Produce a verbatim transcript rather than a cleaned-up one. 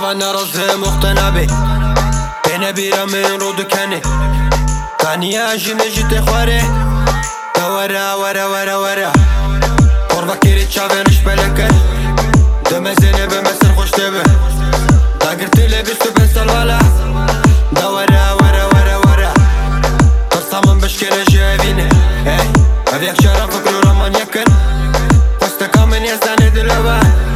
من نرازه مختنبی بینه بیرم من رو دکنی کنیه جینه جیت خواره دواره واره واره واره قربا کری چاوینش بلکن دمه زینه به مثل خوش تبه داگرتی لبیستو بسال والا دواره واره واره واره ترسامن بشکنه جوینه هف یک شرف فکر رو من یکن خوسته کامن یزنه دلوه